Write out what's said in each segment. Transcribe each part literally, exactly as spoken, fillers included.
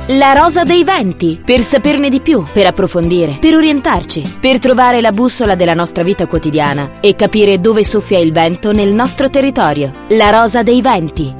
La Rosa dei Venti, per saperne di più, per approfondire, per orientarci, per trovare la bussola della nostra vita quotidiana e capire dove soffia il vento nel nostro territorio. La Rosa dei Venti.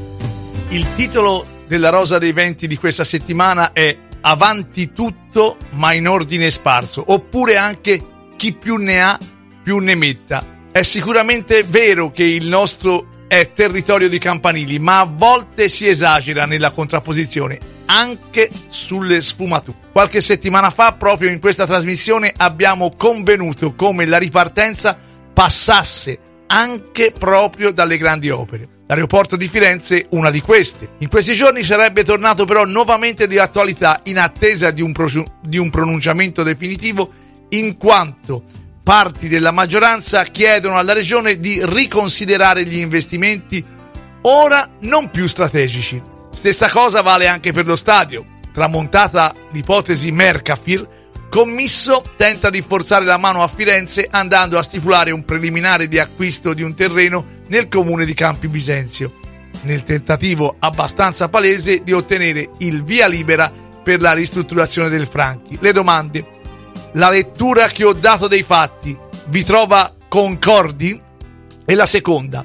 Il titolo della Rosa dei Venti di questa settimana è Avanti tutto ma in ordine sparso, oppure anche chi più ne ha più ne metta. È sicuramente vero che il nostro è territorio di campanili, ma a volte si esagera nella contrapposizione, anche sulle sfumature. Qualche settimana fa, proprio in questa trasmissione, abbiamo convenuto come la ripartenza passasse anche proprio dalle grandi opere. L'aeroporto di Firenze, una di queste. In questi giorni sarebbe tornato però nuovamente di attualità in attesa di un, pro- di un pronunciamento definitivo, in quanto parti della maggioranza chiedono alla regione di riconsiderare gli investimenti ora non più strategici. Stessa cosa vale anche per lo stadio. Tramontata l'ipotesi Mercafir, Commisso tenta di forzare la mano a Firenze andando a stipulare un preliminare di acquisto di un terreno nel comune di Campi Bisenzio, nel tentativo abbastanza palese di ottenere il via libera per la ristrutturazione del Franchi. Le domande: la lettura che ho dato dei fatti vi trova concordi? E la seconda: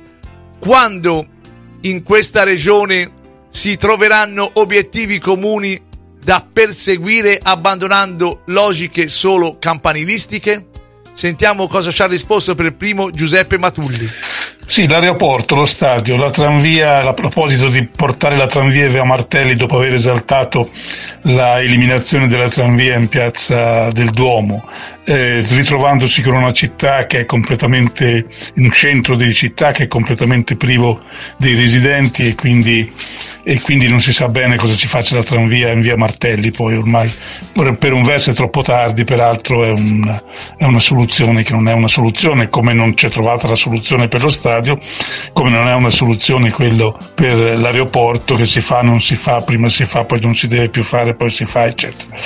quando in questa regione si troveranno obiettivi comuni da perseguire abbandonando logiche solo campanilistiche? Sentiamo cosa ci ha risposto per primo Giuseppe Matulli. Sì, l'aeroporto, lo stadio, la tranvia, a proposito di portare la tranvia via Martelli dopo aver esaltato la eliminazione della tranvia in piazza del Duomo, eh, ritrovandosi con una città che è completamente, un centro di città che è completamente privo dei residenti e quindi e quindi non si sa bene cosa ci faccia la tranvia in via Martelli. Poi ormai per un verso è troppo tardi, peraltro è, un, è una soluzione che non è una soluzione, come non c'è trovata la soluzione per lo stadio, come non è una soluzione quello per l'aeroporto, che si fa, non si fa, prima si fa, poi non si deve più fare, poi si fa, eccetera.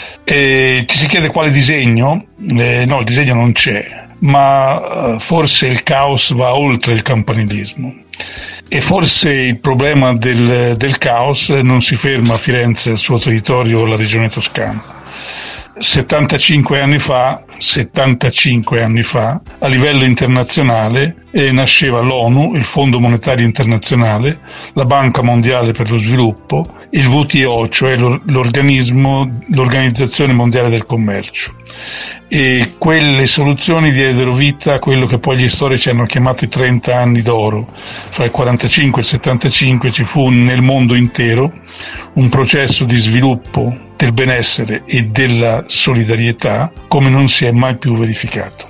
E ci si chiede quale disegno? Eh, no, il disegno non c'è, ma eh, forse il caos va oltre il campanilismo. E forse il problema del, del caos non si ferma a Firenze, al suo territorio, la regione Toscana. settantacinque anni fa, settantacinque anni fa, a livello internazionale, eh, nasceva l'ONU, il Fondo Monetario Internazionale, la Banca Mondiale per lo Sviluppo, il W T O, cioè l'organismo, l'Organizzazione Mondiale del Commercio. E quelle soluzioni diedero vita a quello che poi gli storici hanno chiamato i trenta anni d'oro. Fra il quarantacinque e il settantacinque ci fu nel mondo intero un processo di sviluppo del benessere e della solidarietà come non si è mai più verificato.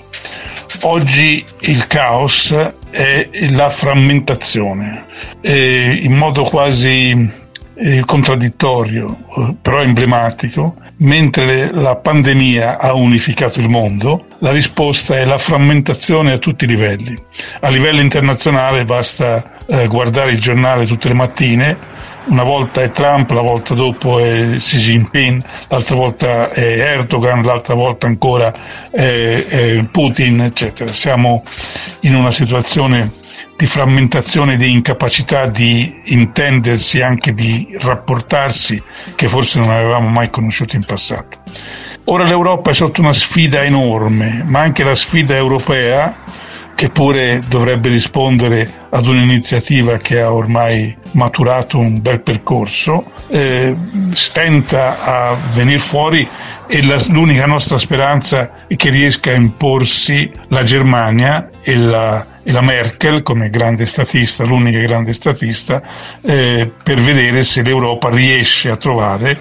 Oggi il caos è la frammentazione, e in modo quasi eh, contraddittorio, però emblematico. Mentre la pandemia ha unificato il mondo, la risposta è la frammentazione a tutti i livelli. A livello internazionale basta eh, guardare il giornale tutte le mattine. Una volta è Trump, la volta dopo è Xi Jinping, l'altra volta è Erdogan, l'altra volta ancora è, è Putin, eccetera. Siamo in una situazione di frammentazione, di incapacità di intendersi, anche di rapportarsi, che forse non avevamo mai conosciuto in passato. Ora l'Europa è sotto una sfida enorme, ma anche la sfida europea, che pure dovrebbe rispondere ad un'iniziativa che ha ormai maturato un bel percorso, eh, stenta a venire fuori, e la, l'unica nostra speranza è che riesca a imporsi la Germania e la, e la Merkel come grande statista, l'unica grande statista, eh, per vedere se l'Europa riesce a trovare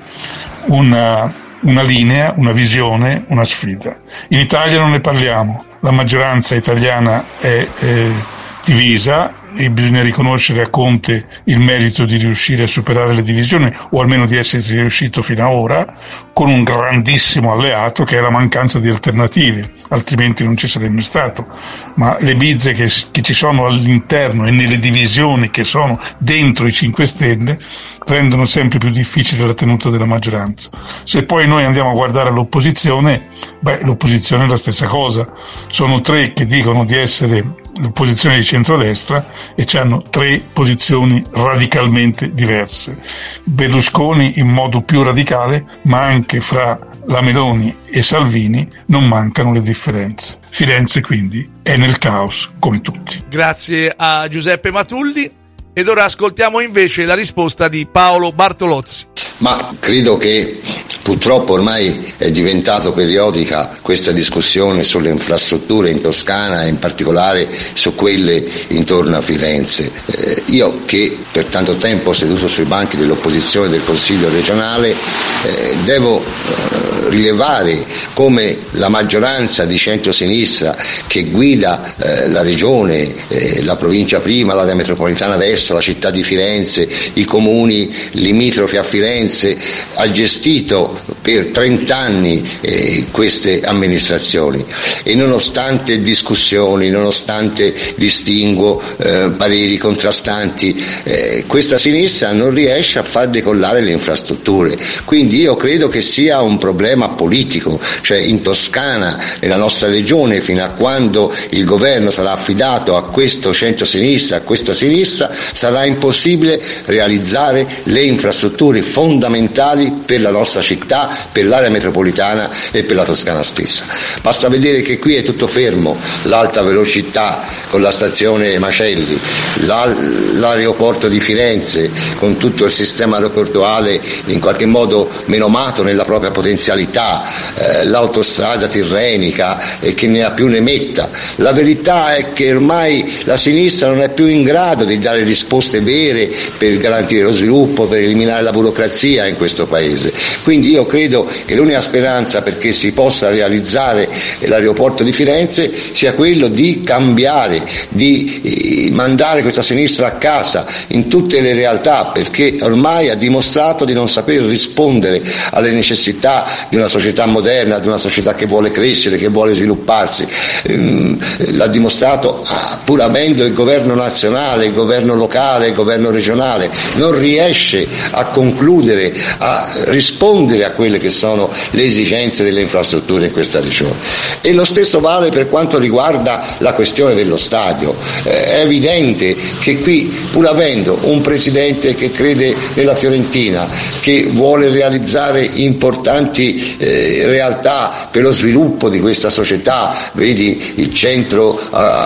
una una linea, una visione, una sfida. In Italia non ne parliamo, la maggioranza italiana è, è divisa, e bisogna riconoscere a Conte il merito di riuscire a superare le divisioni, o almeno di esserci riuscito fino ad ora, con un grandissimo alleato che è la mancanza di alternative, altrimenti non ci sarebbe stato. Ma le bizze che, che ci sono all'interno e nelle divisioni che sono dentro i cinque Stelle rendono sempre più difficile la tenuta della maggioranza. Se poi noi andiamo a guardare l'opposizione, beh, l'opposizione è la stessa cosa. Sono tre che dicono di essere posizioni di centrodestra e hanno tre posizioni radicalmente diverse. Berlusconi in modo più radicale, ma anche fra la Meloni e Salvini non mancano le differenze. Firenze quindi è nel caos come tutti. Grazie a Giuseppe Matulli, ed ora ascoltiamo invece la risposta di Paolo Bartolozzi. Ma credo che purtroppo ormai è diventato periodica questa discussione sulle infrastrutture in Toscana e in particolare su quelle intorno a Firenze. Eh, io che per tanto tempo ho seduto sui banchi dell'opposizione del Consiglio regionale eh, devo eh, rilevare come la maggioranza di centrosinistra che guida eh, la regione, eh, la provincia prima, l'area metropolitana adesso, la città di Firenze, i comuni limitrofi a Firenze, ha gestito per trent'anni eh, queste amministrazioni e nonostante discussioni, nonostante distinguo, eh, pareri contrastanti, eh, questa sinistra non riesce a far decollare le infrastrutture. Quindi io credo che sia un problema politico, cioè in Toscana, nella nostra regione, fino a quando il governo sarà affidato a questo centro-sinistra, a questa sinistra, sarà impossibile realizzare le infrastrutture fondamentali per la nostra città, per l'area metropolitana e per la Toscana stessa. Basta vedere che qui è tutto fermo, l'alta velocità con la stazione Macelli, l'aeroporto di Firenze con tutto il sistema aeroportuale in qualche modo menomato nella propria potenzialità, eh, l'autostrada tirrenica e che ne ha più ne metta. La verità è che ormai la sinistra non è più in grado di dare risposte vere per garantire lo sviluppo, per eliminare la burocrazia in questo paese. Quindi io credo che l'unica speranza perché si possa realizzare l'aeroporto di Firenze sia quello di cambiare, di mandare questa sinistra a casa in tutte le realtà, perché ormai ha dimostrato di non saper rispondere alle necessità di una società moderna, di una società che vuole crescere, che vuole svilupparsi. L'ha dimostrato pur avendo il governo nazionale, il governo locale, il governo regionale, non riesce a concludere, a rispondere a quelle che sono le esigenze delle infrastrutture in questa regione. E lo stesso vale per quanto riguarda la questione dello stadio. Eh, è evidente che qui, pur avendo un presidente che crede nella Fiorentina, che vuole realizzare importanti eh, realtà per lo sviluppo di questa società, vedi il centro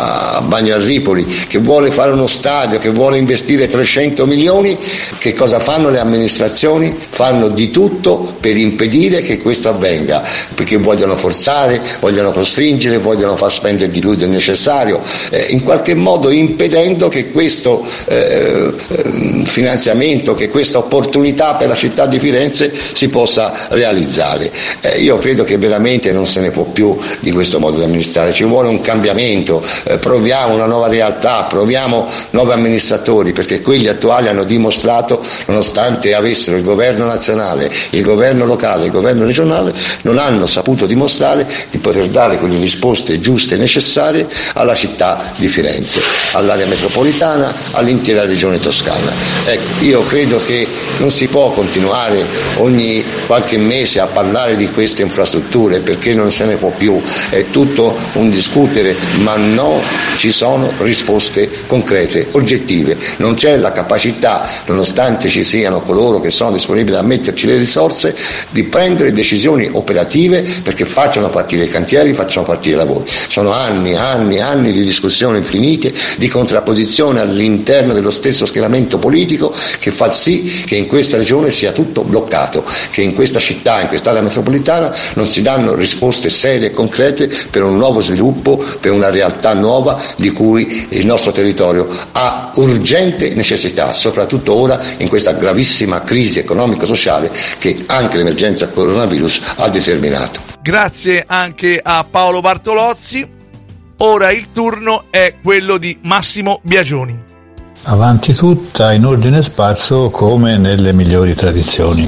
a Bagnarripoli, che vuole fare uno stadio, che vuole investire trecento milioni, che cosa fanno le amministrazioni? Fanno di tutto per impedire che questo avvenga, perché vogliono forzare, vogliono costringere, vogliono far spendere di più del necessario, eh, in qualche modo impedendo che questo eh, finanziamento, che questa opportunità per la città di Firenze si possa realizzare. Eh, io credo che veramente non se ne può più di questo modo di amministrare, ci vuole un cambiamento, eh, proviamo una nuova realtà, proviamo nuovi amministratori, perché quelli attuali hanno dimostrato, nonostante avessero il governo nazionale, il governo locale, il governo regionale, non hanno saputo dimostrare di poter dare quelle risposte giuste e necessarie alla città di Firenze, all'area metropolitana, all'intera regione toscana. Ecco, io credo che non si può continuare ogni qualche mese a parlare di queste infrastrutture, perché non se ne può più, è tutto un discutere, ma non ci sono risposte concrete, oggettive, non c'è la capacità, nonostante ci siano coloro che sono disponibili a metterci le risorse, di prendere decisioni operative perché facciano partire i cantieri, facciano partire i lavori. Sono anni, anni, anni di discussioni infinite, di contrapposizione all'interno dello stesso schieramento politico, che fa sì che in questa regione sia tutto bloccato, che in questa città, in quest'area metropolitana non si danno risposte serie e concrete per un nuovo sviluppo, per una realtà nuova di cui il nostro territorio ha urgente necessità, soprattutto ora in questa gravissima crisi economico-sociale che anche l'emergenza coronavirus ha determinato. Grazie anche a Paolo Bartolozzi. Ora il turno è quello di Massimo Biagioni. Avanti tutta in ordine sparso come nelle migliori tradizioni.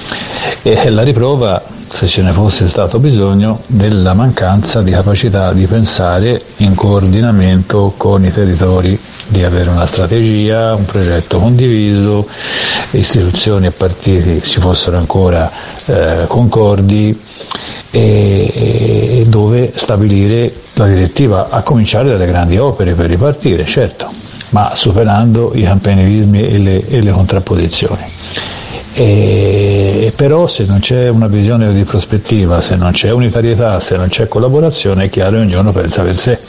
E la riprova, se ce ne fosse stato bisogno, della mancanza di capacità di pensare in coordinamento con i territori, di avere una strategia, un progetto condiviso, istituzioni e partiti si fossero ancora eh, concordi, e, e dove stabilire la direttiva, a cominciare dalle grandi opere per ripartire, certo, ma superando i campanilismi e le, e le contrapposizioni. E, però se non c'è una visione di prospettiva, se non c'è unitarietà, se non c'è collaborazione, è chiaro che ognuno pensa per sé.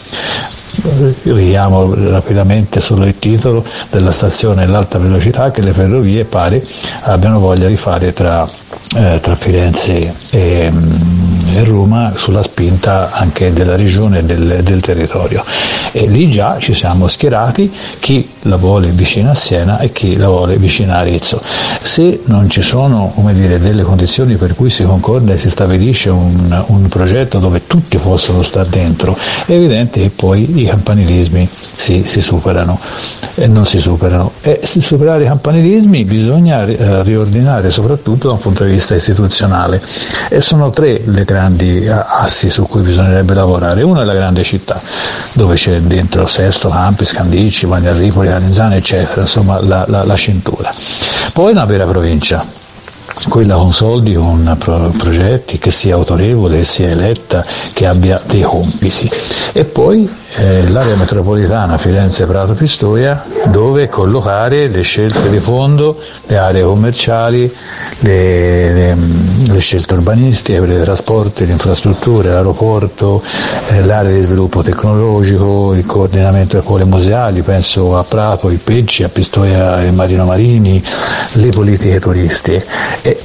Richiamo rapidamente solo il titolo della stazione l'alta velocità che le ferrovie pare abbiano voglia di fare tra, eh, tra Firenze e, e Roma, sulla spinta anche della regione e del, del territorio, e lì già ci siamo schierati, chi la vuole vicina a Siena e chi la vuole vicina a Arezzo. Se non ci sono, come dire, delle condizioni per cui si concorda e si stabilisce un, un progetto dove tutti possono stare dentro, è evidente che poi i campanilismi si, si superano e non si superano, e se superare i campanilismi bisogna eh, riordinare soprattutto da un punto di vista istituzionale, e sono tre le grandi assi su cui bisognerebbe lavorare. Uno è la grande città, dove c'è dentro Sesto, Campi, Scandicci, Bagnarripoli, Calenzano eccetera, insomma la, la, la cintura. Poi una vera provincia, quella con soldi, con pro- progetti, che sia autorevole, che sia eletta, che abbia dei compiti, e poi eh, l'area metropolitana Firenze-Prato-Pistoia, dove collocare le scelte di fondo, le aree commerciali, le, le, le scelte urbanistiche, le trasporti, le infrastrutture, l'aeroporto, eh, l'area di sviluppo tecnologico, il coordinamento delle scuole museali, penso a Prato, i Pecci, a Pistoia e Marino Marini, le politiche turistiche. E,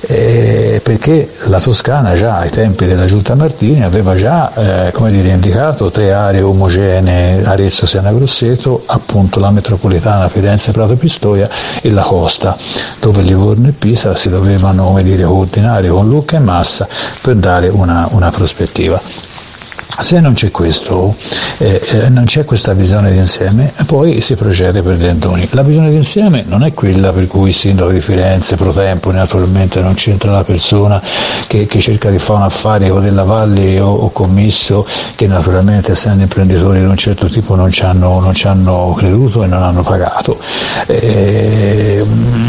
eh, perché la Toscana già ai tempi della Giunta Martini aveva già eh, come dire, indicato tre aree omogenee: Arezzo, Siena, Grosseto, appunto la metropolitana Firenze, Prato, Pistoia e la costa, dove Livorno e Pisa si dovevano, come dire, coordinare con Lucca e Massa per dare una, una prospettiva. Se non c'è questo, eh, eh, non c'è questa visione d'insieme, poi si procede per dentoni. La visione d'insieme non è quella per cui il sindaco di Firenze pro tempore, naturalmente non c'entra la persona che, che cerca di fare un affare o della Valle o, o commisso, che naturalmente essendo imprenditori di un certo tipo non ci hanno, non ci hanno creduto e non hanno pagato. Eh,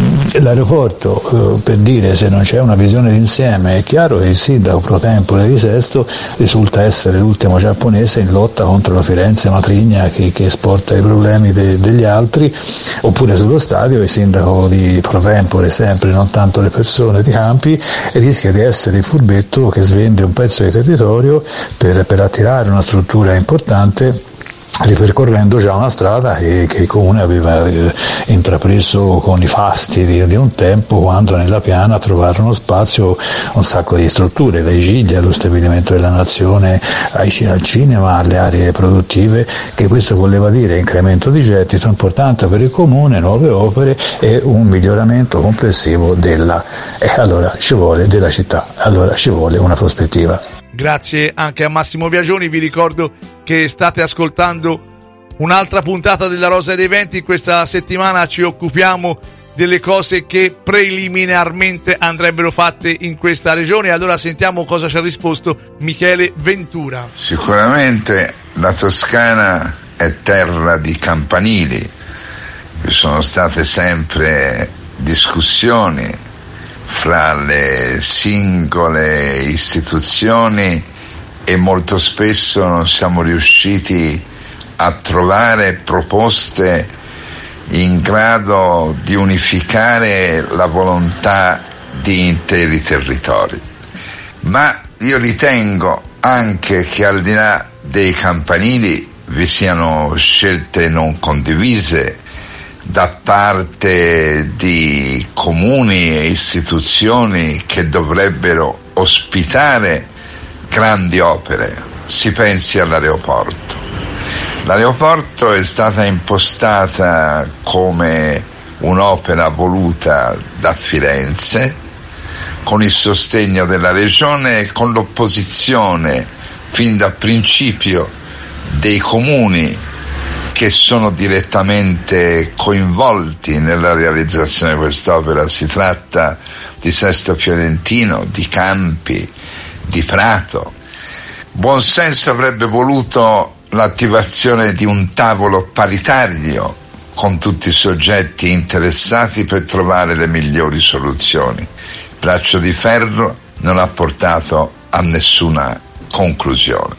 l'aeroporto, eh, per dire, se non c'è una visione d'insieme, è chiaro che il sindaco pro tempore di Sesto risulta essere l'ultimo giapponese in lotta contro la Firenze matrigna che, che esporta i problemi de, degli altri, oppure sullo stadio il sindaco di pro tempore, sempre non tanto le persone di Campi, rischia di essere il furbetto che svende un pezzo di territorio per, per attirare una struttura importante, ripercorrendo già una strada che, che il comune aveva eh, intrapreso con i fasti di, di un tempo, quando nella piana trovarono spazio un sacco di strutture, dai Gigli allo stabilimento della nazione, ai, al cinema, alle aree produttive, che questo voleva dire incremento di gettito importante per il comune, nuove opere e un miglioramento complessivo della, eh, allora ci vuole, della città, allora ci vuole una prospettiva. Grazie anche a Massimo Biagioni. Vi ricordo che state ascoltando un'altra puntata della Rosa dei Venti. Questa settimana ci occupiamo delle cose che preliminarmente andrebbero fatte in questa regione. Allora sentiamo cosa ci ha risposto Michele Ventura. Sicuramente la Toscana è terra di campanili, ci sono state sempre discussioni fra le singole istituzioni e molto spesso non siamo riusciti a trovare proposte in grado di unificare la volontà di interi territori. Ma io ritengo anche che al di là dei campanili vi siano scelte non condivise da parte di comuni e istituzioni che dovrebbero ospitare grandi opere. Si pensi all'aeroporto. L'aeroporto è stata impostata come un'opera voluta da Firenze, con il sostegno della regione e con l'opposizione fin da principio dei comuni che sono direttamente coinvolti nella realizzazione di quest'opera. Si tratta di Sesto Fiorentino, di Campi, di Prato. Buon senso avrebbe voluto l'attivazione di un tavolo paritario con tutti i soggetti interessati per trovare le migliori soluzioni. Il braccio di ferro non ha portato a nessuna conclusione.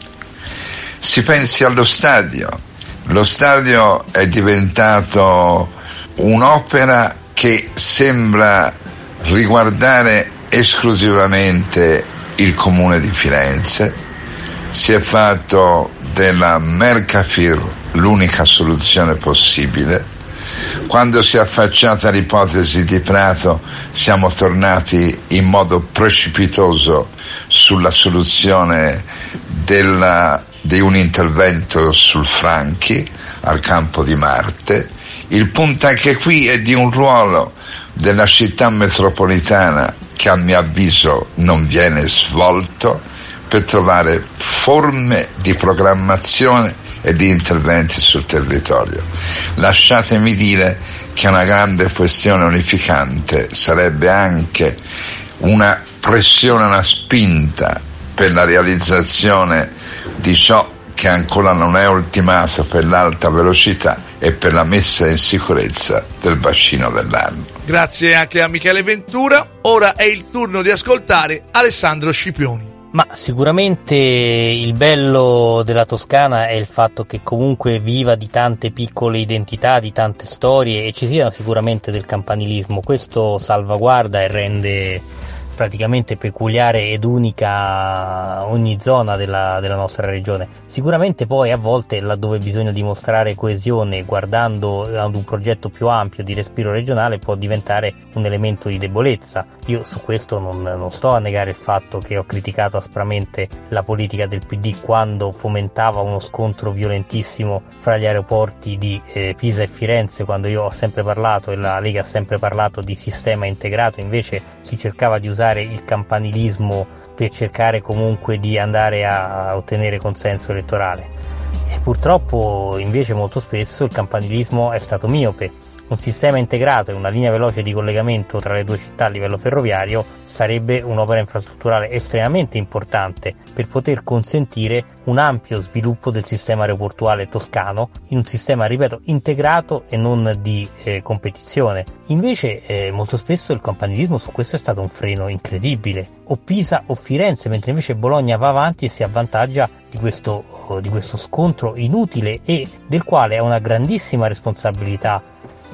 Si pensi allo stadio. Lo stadio è diventato un'opera che sembra riguardare esclusivamente il comune di Firenze. Si è fatto della Mercafir l'unica soluzione possibile. Quando si è affacciata l'ipotesi di Prato siamo tornati in modo precipitoso sulla soluzione della, di un intervento sul Franchi al campo di Marte. Il punto anche qui è di un ruolo della città metropolitana che a mio avviso non viene svolto per trovare forme di programmazione e di interventi sul territorio. Lasciatemi dire che una grande questione unificante sarebbe anche una pressione, una spinta per la realizzazione di ciò che ancora non è ultimato per l'alta velocità e per la messa in sicurezza del bacino dell'Arno. Grazie anche a Michele Ventura. Ora è il turno di ascoltare Alessandro Scipioni. Ma sicuramente il bello della Toscana è il fatto che comunque viva di tante piccole identità, di tante storie, e ci sia sicuramente del campanilismo. Questo salvaguarda e rende praticamente peculiare ed unica ogni zona della, della nostra regione. Sicuramente poi a volte, laddove bisogna dimostrare coesione guardando ad un progetto più ampio di respiro regionale, può diventare un elemento di debolezza. Io su questo non, non sto a negare il fatto che ho criticato aspramente la politica del P D quando fomentava uno scontro violentissimo fra gli aeroporti di eh, Pisa e Firenze, quando io ho sempre parlato e la Lega ha sempre parlato di sistema integrato. Invece si cercava di usare il campanilismo per cercare comunque di andare a ottenere consenso elettorale, e purtroppo invece molto spesso il campanilismo è stato miope. Un sistema integrato e una linea veloce di collegamento tra le due città a livello ferroviario sarebbe un'opera infrastrutturale estremamente importante per poter consentire un ampio sviluppo del sistema aeroportuale toscano in un sistema, ripeto, integrato e non di eh, competizione. Invece eh, molto spesso il campanilismo su questo è stato un freno incredibile, o Pisa o Firenze, mentre invece Bologna va avanti e si avvantaggia di questo, di questo scontro inutile e del quale ha una grandissima responsabilità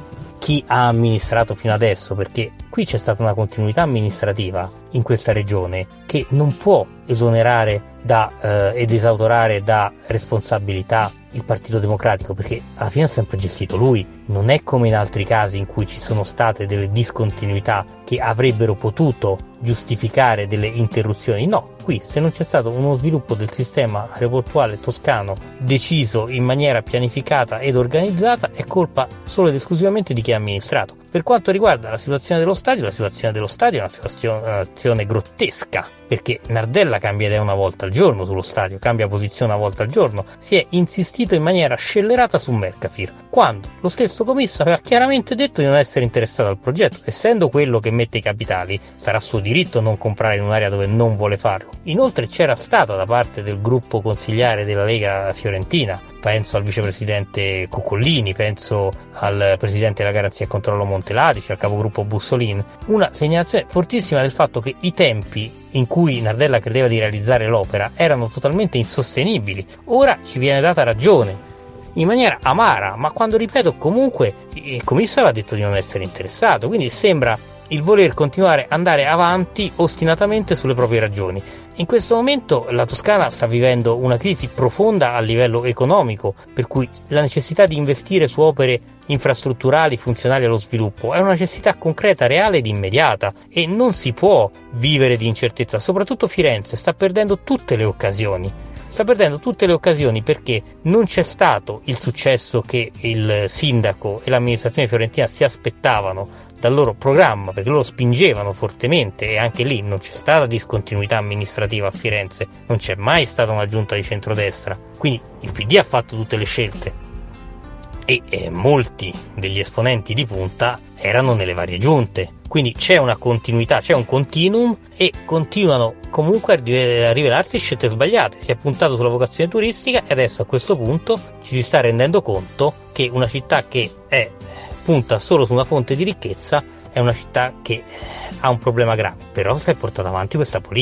chi ha amministrato fino adesso, perché qui c'è stata una continuità amministrativa in questa regione che non può esonerare da eh, ed esautorare da responsabilità il Partito Democratico, perché alla fine ha sempre gestito lui. Non è come in altri casi in cui ci sono state delle discontinuità che avrebbero potuto giustificare delle interruzioni. No, qui se non c'è stato uno sviluppo del sistema aeroportuale toscano deciso in maniera pianificata ed organizzata, è colpa solo ed esclusivamente di chi ha amministrato. Per quanto riguarda la situazione dello stadio, la situazione dello stadio è una situazione, una situazione grottesca, perché Nardella cambia idea una volta al giorno sullo stadio, cambia posizione una volta al giorno. Si è insistito in maniera scellerata su Mercafir, quando lo stesso commisso aveva chiaramente detto di non essere interessato al progetto. Essendo quello che mette i capitali, sarà suo diritto non comprare in un'area dove non vuole farlo. Inoltre c'era stato da parte del gruppo consigliare della Lega Fiorentina, penso al vicepresidente Coccollini, penso al presidente della Garanzia e Controllo Monteladici, al capogruppo Bussolin, una segnalazione fortissima del fatto che i tempi in cui Nardella credeva di realizzare l'opera erano totalmente insostenibili. Ora ci viene data ragione in maniera amara, ma quando, ripeto, comunque il commissario ha detto di non essere interessato, quindi sembra il voler continuare ad andare avanti ostinatamente sulle proprie ragioni. In questo momento la Toscana sta vivendo una crisi profonda a livello economico, per cui la necessità di investire su opere infrastrutturali funzionali allo sviluppo è una necessità concreta, reale ed immediata, e non si può vivere di incertezza. Soprattutto Firenze sta perdendo tutte le occasioni. Sta perdendo tutte le occasioni perché non c'è stato il successo che il sindaco e l'amministrazione fiorentina si aspettavano dal loro programma, perché loro spingevano fortemente, e anche lì non c'è stata discontinuità amministrativa a Firenze, non c'è mai stata una giunta di centrodestra, quindi il P D ha fatto tutte le scelte e eh, molti degli esponenti di punta erano nelle varie giunte, quindi c'è una continuità, c'è un continuum, e continuano comunque a rivelarsi scelte sbagliate. Si è puntato sulla vocazione turistica e adesso a questo punto ci si sta rendendo conto che una città che è punta solo su una fonte di ricchezza è una città che ha un problema grave, però si è portata avanti questa politica.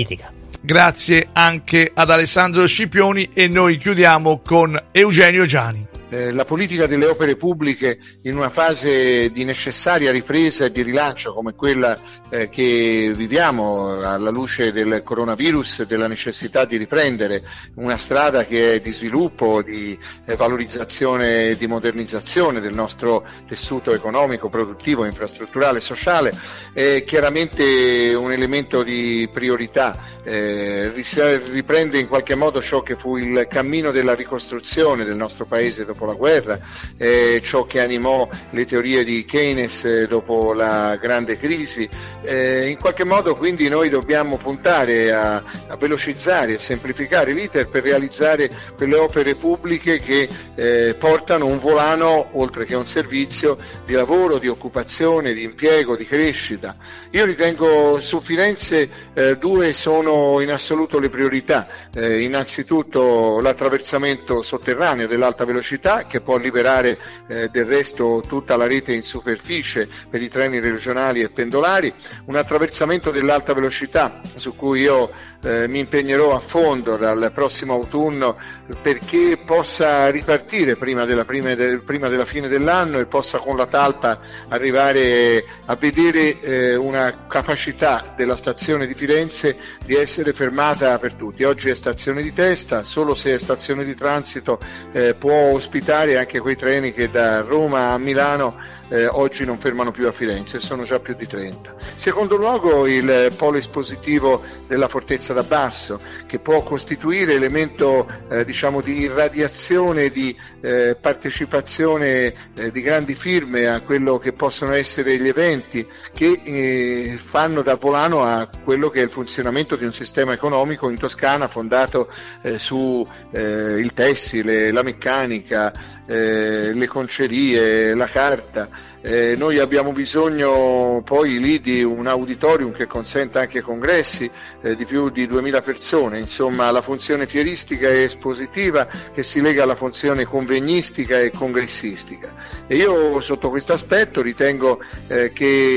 Grazie anche ad Alessandro Scipioni e noi chiudiamo con Eugenio Giani. Eh, la politica delle opere pubbliche in una fase di necessaria ripresa e di rilancio come quella eh, che viviamo alla luce del coronavirus, della necessità di riprendere una strada che è di sviluppo, di eh, valorizzazione e di modernizzazione del nostro tessuto economico, produttivo, infrastrutturale, sociale, è chiaramente un elemento di priorità. Eh, riprende in qualche modo ciò che fu il cammino della ricostruzione del nostro paese dopo la guerra, eh, ciò che animò le teorie di Keynes eh, dopo la grande crisi. Eh, in qualche modo quindi noi dobbiamo puntare a, a velocizzare e semplificare l'iter per realizzare quelle opere pubbliche che eh, portano un volano, oltre che un servizio, di lavoro, di occupazione, di impiego, di crescita. Io ritengo su Firenze eh, due sono in assoluto le priorità. Eh, innanzitutto l'attraversamento sotterraneo dell'alta velocità, che può liberare eh, del resto tutta la rete in superficie per i treni regionali e pendolari, un attraversamento dell'alta velocità su cui io eh, mi impegnerò a fondo dal prossimo autunno perché possa ripartire prima della, prima, de, prima della fine dell'anno e possa con la talpa arrivare a vedere eh, una capacità della stazione di Firenze di essere fermata per tutti. Oggi è stazione di testa, solo se è stazione di transito eh, può ospitare anche quei treni che da Roma a Milano eh, oggi non fermano più a Firenze, sono già più di trenta. Secondo luogo il polo espositivo della Fortezza d'Abbasso, che può costituire elemento eh, diciamo di irradiazione, di eh, partecipazione eh, di grandi firme a quello che possono essere gli eventi che eh, fanno da volano a quello che è il funzionamento di un sistema economico in Toscana fondato eh, su eh, il tessile, la meccanica, eh, le concerie, la carta. Eh, noi abbiamo bisogno poi lì di un auditorium che consenta anche congressi eh, di più di duemila persone, insomma la funzione fieristica e espositiva che si lega alla funzione convegnistica e congressistica. E io sotto questo aspetto ritengo eh,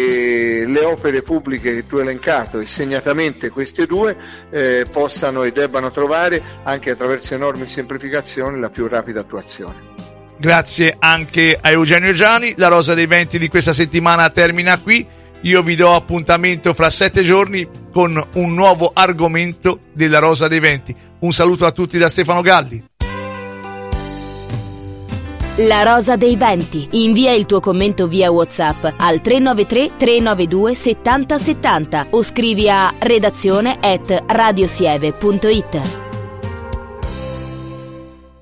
che le opere pubbliche che tu hai elencato, e segnatamente queste due, eh, possano e debbano trovare anche attraverso enormi semplificazioni la più rapida attuazione. Grazie anche a Eugenio Giani. La Rosa dei Venti di questa settimana termina qui. Io vi do appuntamento fra sette giorni con un nuovo argomento della Rosa dei Venti. Un saluto a tutti da Stefano Galli. La Rosa dei Venti. Invia il tuo commento via WhatsApp al tre nove tre tre nove due settanta settanta o scrivi a redazione at radiosieve punto it.